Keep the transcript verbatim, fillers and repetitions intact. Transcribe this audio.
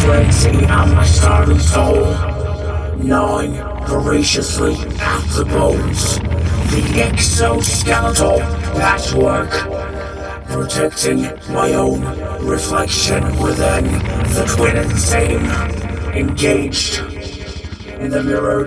frenzy on my startled soul, gnawing voraciously at the bones. The exoskeletal patchwork, protecting my own reflection within the twin and same, engaged in the mirror